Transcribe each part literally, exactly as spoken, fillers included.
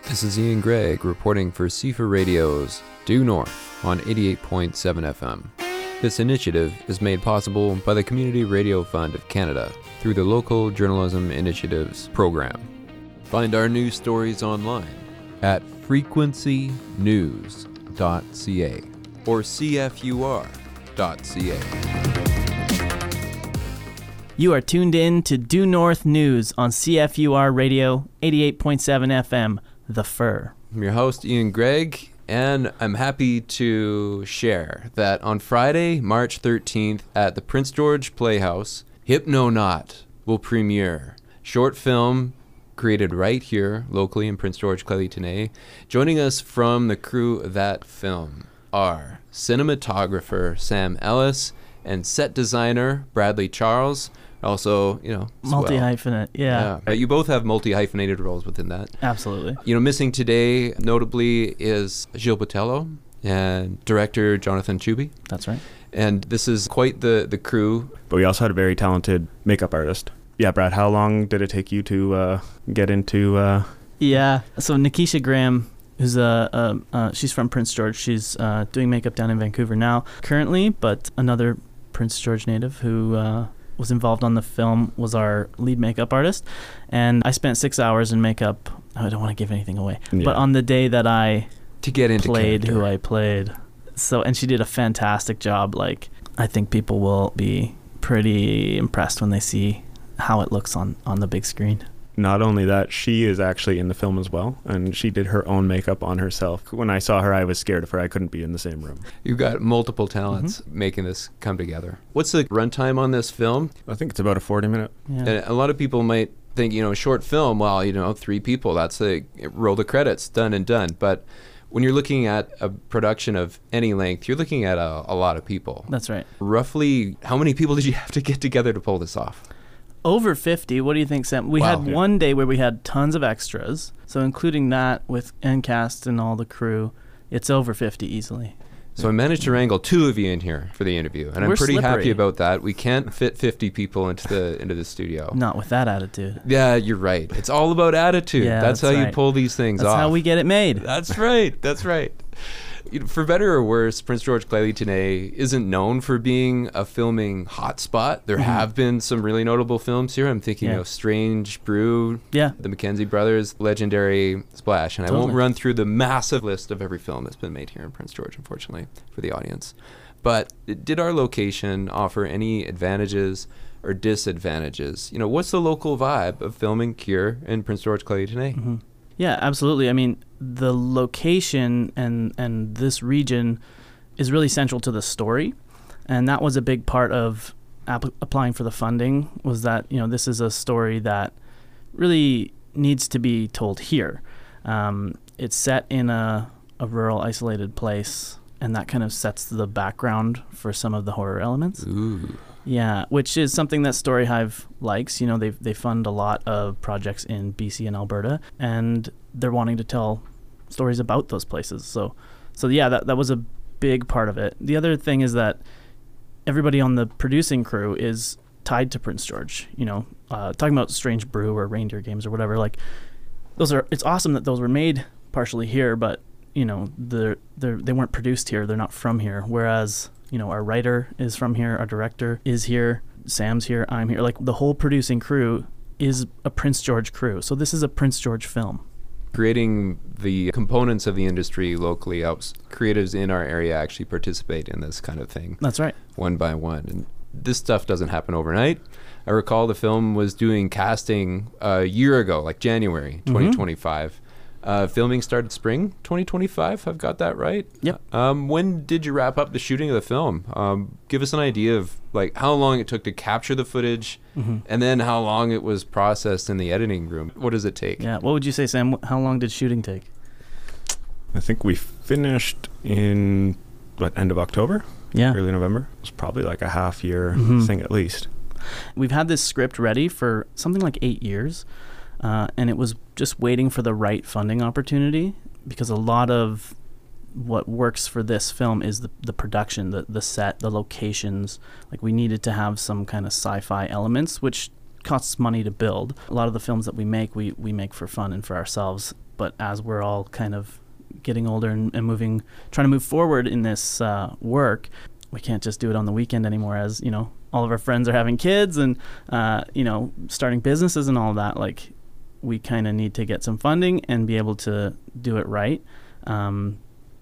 This is Ian Gregg reporting for C F R Radio's Due North on eighty-eight point seven F M. This initiative is made possible by the Community Radio Fund of Canada through the Local Journalism Initiatives program. Find our news stories online at frequency news dot c a or c f u r dot c a. You are tuned in to Due North News on C F U R Radio eighty-eight point seven F M, The Fur. I'm your host, Ian Gregg, and I'm happy to share that on Friday, March thirteenth, at the Prince George Playhouse, Hypnonaut will premiere. Short film created right here, locally in Prince George, Clélie-Tenay. Joining us from the crew of that film are cinematographer Sam Ellis and set designer Bradley Charles. Also, you know, multi-hyphenate, well. yeah. yeah. But you both have multi-hyphenated roles within that. Absolutely. You know, missing today, notably, is Gilles Botello and director Jonathan Chuby. That's right. And this is quite the, the crew. But we also had a very talented makeup artist. Yeah, Brad, how long did it take you to uh, get into... Uh... Yeah, so Nikisha Graham, who's a, a uh, she's from Prince George. She's uh, doing makeup down in Vancouver now currently, but another Prince George native who... Uh, was involved on the film was our lead makeup artist, and I spent six hours in makeup. I don't want to give anything away, yeah. But on the day that I to get into played character. who I played, so and she did a fantastic job. Like, I think people will be pretty impressed when they see how it looks on on the big screen. Not only that, she is actually in the film as well, and she did her own makeup on herself. When I saw her, I was scared of her. I couldn't be in the same room. You've got multiple talents mm-hmm. making this come together. What's the runtime on this film? I think it's about a forty minute. Yeah. And a lot of people might think, you know, short film, well, you know, three people, that's the roll the credits, done and done. But when you're looking at a production of any length, you're looking at a, a lot of people. That's right. Roughly, how many people did you have to get together to pull this off? Over fifty. What do you think, Sam? We wow. had yeah. one day where we had tons of extras. So including that with end cast and all the crew, it's over fifty easily. So I managed to wrangle two of you in here for the interview, and We're I'm pretty slippery. happy about that. We can't fit fifty people into the into the studio. Not with that attitude. Yeah, you're right. It's all about attitude. Yeah, that's, that's how right. you pull these things that's off. That's how we get it made. That's right. That's right. For better or worse, Prince George Clélie-Tenay isn't known for being a filming hotspot. There mm-hmm. have been some really notable films here. I'm thinking yeah. of Strange Brew, yeah. the Mackenzie Brothers, legendary Splash. And totally. I won't run through the massive list of every film that's been made here in Prince George, unfortunately, for the audience. But did our location offer any advantages or disadvantages? You know, what's the local vibe of filming here in Prince George Clélie-Tenay? Mm-hmm. Yeah, absolutely. I mean, the location and and this region is really central to the story, and that was a big part of app- applying for the funding, was that, you know, this is a story that really needs to be told here. Um, it's set in a, a rural, isolated place, and that kind of sets the background for some of the horror elements. Ooh. Yeah, which is something that StoryHive likes. You know, they they fund a lot of projects in B C and Alberta, and they're wanting to tell stories about those places. So, so yeah, that that was a big part of it. The other thing is that everybody on the producing crew is tied to Prince George. You know, uh, talking about Strange Brew or Reindeer Games or whatever. Like, those are. It's awesome that those were made partially here, but you know, they're they they weren't produced here. They're not from here. Whereas, you know, our writer is from here, our director is here, Sam's here, I'm here. Like, the whole producing crew is a Prince George crew. So this is a Prince George film. Creating the components of the industry locally helps creatives in our area actually participate in this kind of thing. That's right. One by one. And this stuff doesn't happen overnight. I recall the film was doing casting a year ago, like January twenty twenty-five. Mm-hmm. Uh, filming started spring twenty twenty-five. I've got that right. Yep. Um, when did you wrap up the shooting of the film? Um, give us an idea of like how long it took to capture the footage, mm-hmm. and then how long it was processed in the editing room. What does it take? Yeah. What would you say, Sam? How long did shooting take? I think we finished in what, end of October? Yeah. Early November. It was probably like a half year mm-hmm. thing at least. We've had this script ready for something like eight years. Uh, and it was just waiting for the right funding opportunity, because a lot of what works for this film is the, the production, the, the set, the locations. Like, we needed to have some kind of sci-fi elements, which costs money to build. A lot of the films that we make, we, we make for fun and for ourselves. But as we're all kind of getting older and, and moving, trying to move forward in this uh, work, we can't just do it on the weekend anymore, as, you know, all of our friends are having kids and, uh, you know, starting businesses and all that. Like, we kind of need to get some funding and be able to do it right. Um,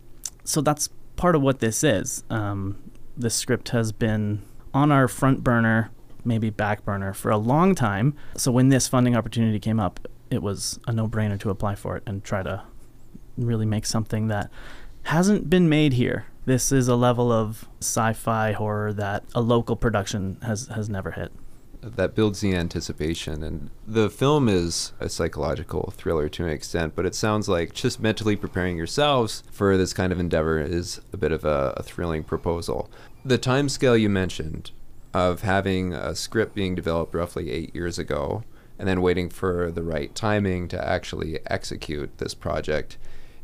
so that's part of what this is. Um, this script has been on our front burner, maybe back burner, for a long time. So when this funding opportunity came up, it was a no-brainer to apply for it and try to really make something that hasn't been made here. This is a level of sci-fi horror that a local production has, has never hit. That builds the anticipation, and the film is a psychological thriller to an extent, but it sounds like just mentally preparing yourselves for this kind of endeavor is a bit of a, a thrilling proposal. The timescale you mentioned of having a script being developed roughly eight years ago and then waiting for the right timing to actually execute this project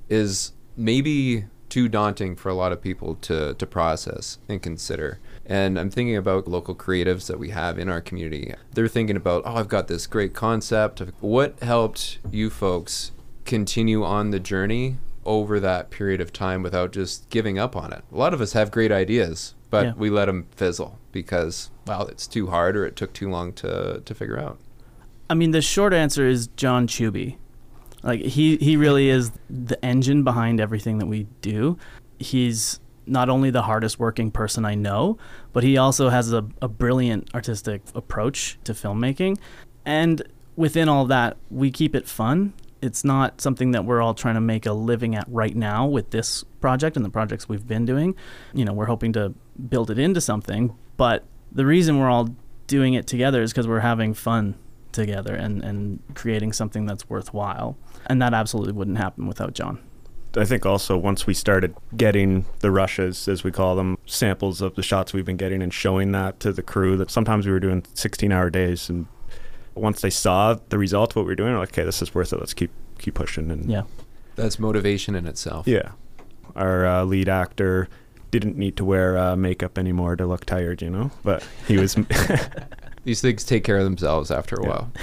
is maybe too daunting for a lot of people to, to process and consider. And I'm thinking about local creatives that we have in our community. They're thinking about, oh, I've got this great concept. What helped you folks continue on the journey over that period of time without just giving up on it? A lot of us have great ideas, but Yeah. we let them fizzle because, well, it's too hard or it took too long to, to figure out. I mean, the short answer is John Chuby. Like, he, he really is the engine behind everything that we do. He's not only the hardest working person I know, but he also has a, a brilliant artistic approach to filmmaking. And within all that, we keep it fun. It's not something that we're all trying to make a living at right now with this project and the projects we've been doing. You know, we're hoping to build it into something, but the reason we're all doing it together is because we're having fun together and, and creating something that's worthwhile. And that absolutely wouldn't happen without John. I think also once we started getting the rushes, as we call them, samples of the shots we've been getting and showing that to the crew, that sometimes we were doing sixteen hour days, and once they saw the result of what we were doing, they're like, okay, this is worth it. Let's keep keep pushing. And Yeah. That's motivation in itself. yeah, our uh, lead actor didn't need to wear uh, makeup anymore to look tired, you know, but he was. These things take care of themselves after a Yeah. while.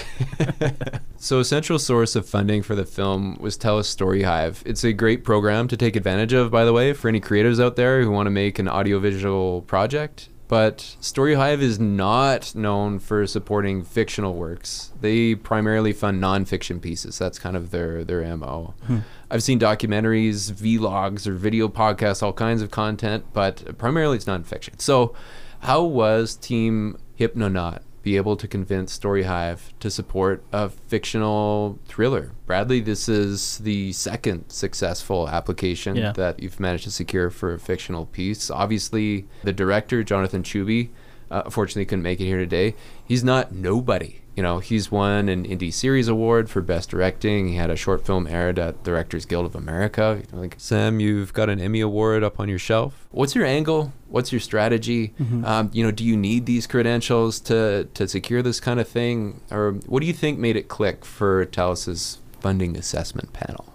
So a central source of funding for the film was TELUS Story Hive. It's a great program to take advantage of, by the way, for any creatives out there who want to make an audiovisual project. But Story Hive is not known for supporting fictional works. They primarily fund nonfiction pieces. That's kind of their, their M O. Hmm. I've seen documentaries, vlogs, or video podcasts, all kinds of content, but primarily it's nonfiction. So how was Team Hypnonaut be able to convince Story Hive to support a fictional thriller? Bradley, this is the second successful application Yeah. that you've managed to secure for a fictional piece. Obviously, the director, Jonathan Chuby, uh, unfortunately couldn't make it here today. He's not nobody. You know, he's won an Indie Series Award for Best Directing. He had a short film aired at the Directors Guild of America. You know, like, Sam, you've got an Emmy Award up on your shelf. What's your angle? What's your strategy? Mhm. Um, you know, do you need these credentials to, to secure this kind of thing? Or what do you think made it click for TELUS's funding assessment panel?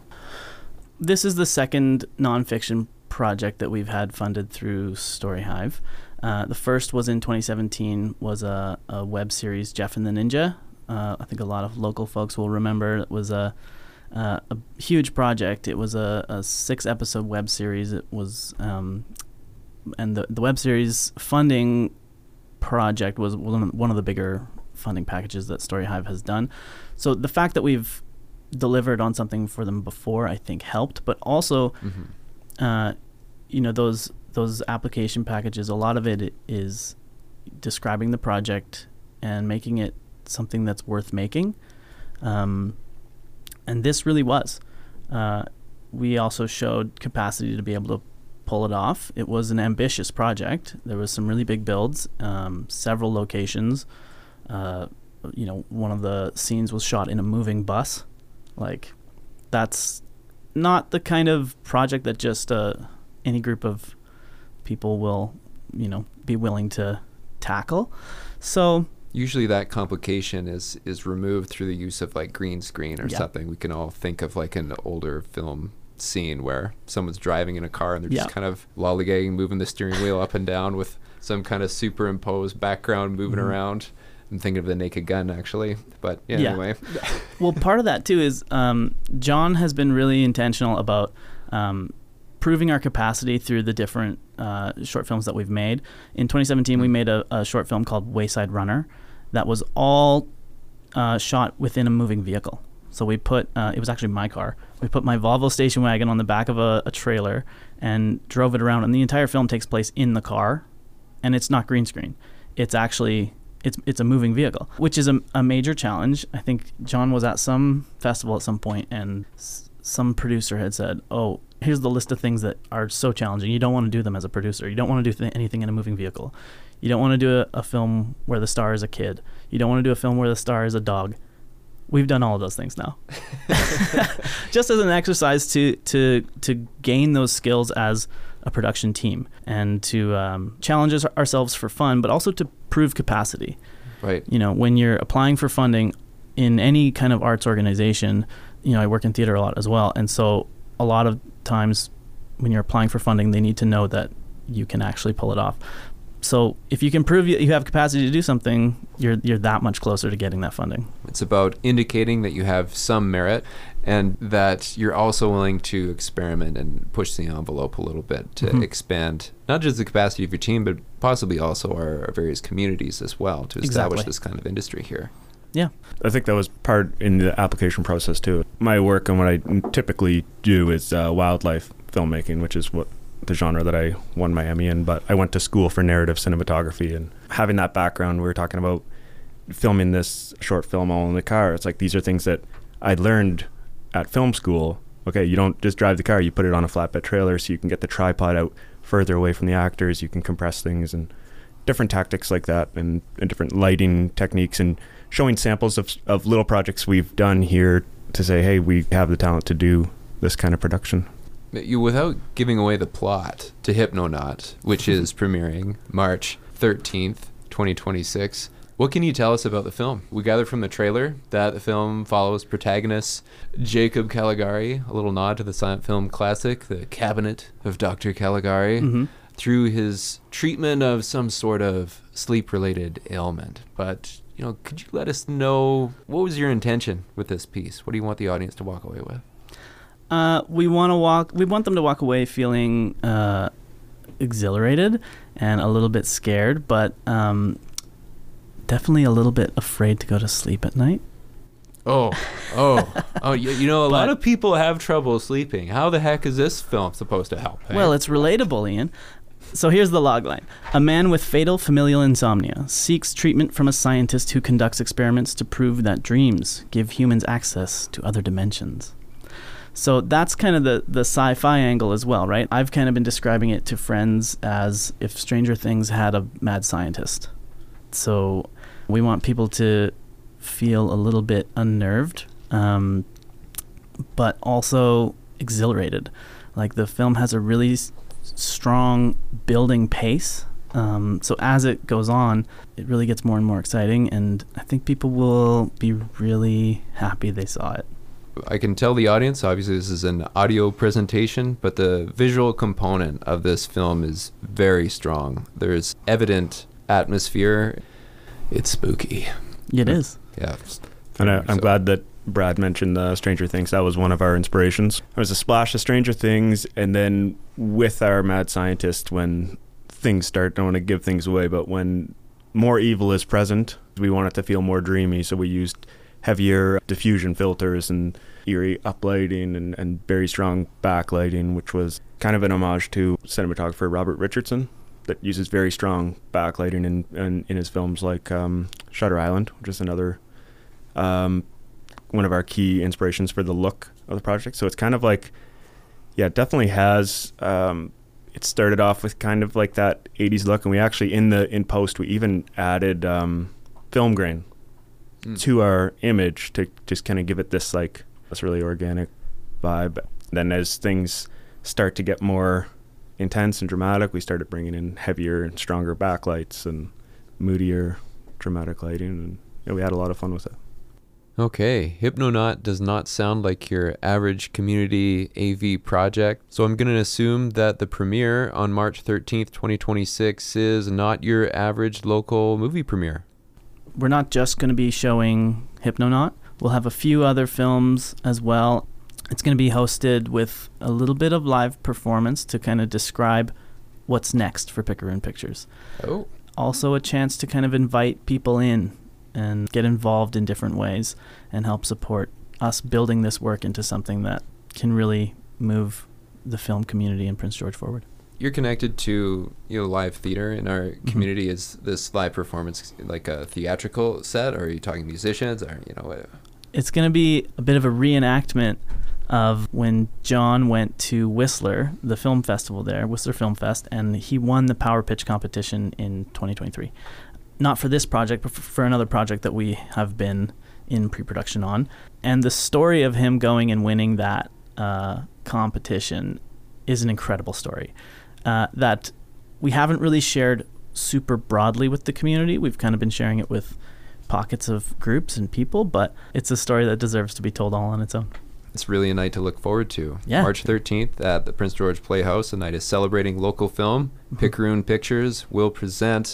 This is the second nonfiction project that we've had funded through Story Hive. Uh, the first was in twenty seventeen, was a, a web series, Jeff and the Ninja. Uh, I think a lot of local folks will remember. It was a, uh, a huge project. It was a, a six-episode web series. It was, um, and the, the web series funding project was one of, one of the bigger funding packages that Story Hive has done. So the fact that we've delivered on something for them before, I think, helped. But also, Mm-hmm. uh, you know, those those application packages, a lot of it is describing the project and making it something that's worth making. Um, and this really was. Uh, we also showed capacity to be able to pull it off. It was an ambitious project. There was some really big builds, um, several locations. Uh, you know, one of the scenes was shot in a moving bus. Like, that's not the kind of project that just uh, any group of people will, you know, be willing to tackle. So Usually that complication is is removed through the use of like green screen or Yeah. something. We can all think of like an older film scene where someone's driving in a car and they're Yeah. just kind of lollygagging, moving the steering wheel up and down with some kind of superimposed background moving Mhm. around. I'm thinking of The Naked Gun, actually. But yeah, Yeah. anyway. Well, part of that too is um, John has been really intentional about um, proving our capacity through the different uh, short films that we've made. In twenty seventeen, we made a, a short film called Wayside Runner that was all uh, shot within a moving vehicle. So we put, uh, it was actually my car. We put my Volvo station wagon on the back of a, a trailer and drove it around. And the entire film takes place in the car, and it's not green screen. It's actually, it's it's a moving vehicle, which is a, a major challenge. I think John was at some festival at some point, and s- some producer had said, oh, here's the list of things that are so challenging. You don't want to do them as a producer. You don't want to do th- anything in a moving vehicle. You don't want to do a, a film where the star is a kid. You don't want to do a film where the star is a dog. We've done all of those things now. Just as an exercise to to to gain those skills as a production team and to um, challenge us- ourselves for fun, but also to prove capacity. Right. You know, when you're applying for funding in any kind of arts organization, you know, I work in theater a lot as well. And so a lot of times when you're applying for funding, they need to know that you can actually pull it off. So if you can prove you, you have capacity to do something, you're you're that much closer to getting that funding. It's about indicating that you have some merit and that you're also willing to experiment and push the envelope a little bit to Mhm. expand not just the capacity of your team, but possibly also our, our various communities as well to establish Exactly. this kind of industry here. Yeah. I think that was part in the application process too. My work and what I typically do is uh, wildlife filmmaking, which is what the genre that I won my Emmy in. But I went to school for narrative cinematography, and having that background, we were talking about filming this short film all in the car. It's like these are things that I learned at film school. Okay, you don't just drive the car, you put it on a flatbed trailer so you can get the tripod out further away from the actors, you can compress things and different tactics like that, and, and different lighting techniques, and showing samples of, of little projects we've done here to say, hey, we have the talent to do this kind of production. You, without giving away the plot to Hypnonaut, which is premiering March thirteenth, twenty twenty-six, what can you tell us about the film? We gathered from the trailer that the film follows protagonist Jacob Caligari, a little nod to the silent film classic, The Cabinet of Doctor Caligari, Mm-hmm. through his treatment of some sort of sleep-related ailment. But, you know, could you let us know, what was your intention with this piece? What do you want the audience to walk away with? Uh, we want to walk. We want them to walk away feeling uh, exhilarated and a little bit scared, but um, definitely a little bit afraid to go to sleep at night. Oh, oh, oh! You, you know, a lot But- of people have trouble sleeping. How the heck is this film supposed to help? eh? Well, it's relatable, Ian. So here's the logline. A man with fatal familial insomnia seeks treatment from a scientist who conducts experiments to prove that dreams give humans access to other dimensions. So that's kind of the, the sci-fi angle as well, right? I've kind of been describing it to friends as if Stranger Things had a mad scientist. So we want people to feel a little bit unnerved, um, but also exhilarated. Like the film has a really s- strong building pace. Um, so as it goes on, it really gets more and more exciting, and I think people will be really happy they saw it. I can tell the audience, obviously this is an audio presentation, but the visual component of this film is very strong. There's evident atmosphere. It's spooky. It is. Yeah. And I, I'm So- glad that Brad mentioned uh, Stranger Things. That was one of our inspirations. There was a splash of Stranger Things, and then with our mad scientist, when things start, don't want to give things away, but when more evil is present, we want it to feel more dreamy, so we used heavier diffusion filters and eerie uplighting and, and very strong backlighting, which was kind of an homage to cinematographer Robert Richardson that uses very strong backlighting in, in, in his films like um, Shutter Island, which is another um, one of our key inspirations for the look of the project. So it's kind of like, yeah, it definitely has, um, it started off with kind of like that eighties look, and we actually, in the in post, we even added um, film grain Mm. to our image to just kind of give it this like this really organic vibe. Then as things start to get more intense and dramatic, we started bringing in heavier and stronger backlights and moodier dramatic lighting, and yeah, we had a lot of fun with it. Okay, Hypnonaut does not sound like your average community A V project, so I'm going to assume that the premiere on March thirteenth, twenty twenty-six is not your average local movie premiere. we're not just going to be showing Hypnonaut. We'll have a few other films as well. It's going to be hosted with a little bit of live performance to kind of describe what's next for Picaroon Pictures. Oh. Also a chance to kind of invite people in and get involved in different ways and help support us building this work into something that can really move the film community in Prince George forward. You're connected to, you know, live theater in our Mm-hmm. community. Is this live performance like a theatrical set, or are you talking musicians, or, you know, what? It's going to be a bit of a reenactment of when John went to Whistler, the film festival there, Whistler Film Fest, and he won the Power Pitch competition in twenty twenty-three. Not for this project, but for another project that we have been in pre-production on. And the story of him going and winning that uh, competition is an incredible story uh, that we haven't really shared super broadly with the community. We've kind of been sharing it with pockets of groups and people, but it's a story that deserves to be told all on its own. It's really a night to look forward to. Yeah. March thirteenth at the Prince George Playhouse. The night is celebrating local film. Picaroon Pictures will present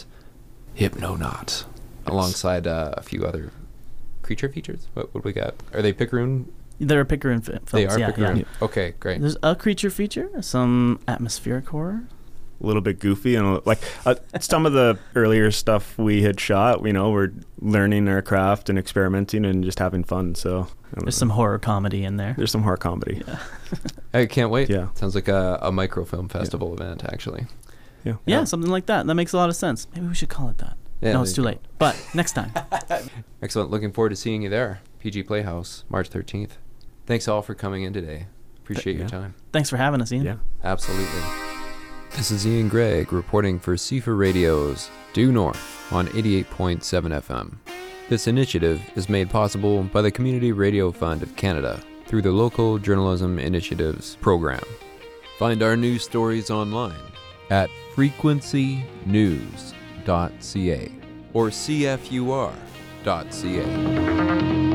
Hypnonaut alongside uh, a few other creature features. What would we got? Are they Picaroon? There are Picaroon fi- films. They are yeah, Picaroon. yeah. Okay, great. There's a creature feature, some atmospheric horror. A little bit goofy, and like uh, some of the earlier stuff we had shot, you know, we're learning our craft and experimenting and just having fun. So There's some horror comedy in there. there's some horror comedy. Yeah. I can't wait. Yeah. Sounds like a, a microfilm festival event, actually. Yeah. Yeah, something like that. That makes a lot of sense. Maybe we should call it that. Yeah, no, there it's you too go. late. But next time. Excellent. Looking forward to seeing you there. P G Playhouse, March thirteenth. Thanks all for coming in today. Appreciate your yeah. time. Thanks for having us, Ian. Yeah. Absolutely. This is Ian Gregg reporting for C F A Radio's Due North on eighty-eight point seven F M. This initiative is made possible by the Community Radio Fund of Canada through the Local Journalism Initiatives program. Find our news stories online at frequency news dot c a or c f u r dot c a.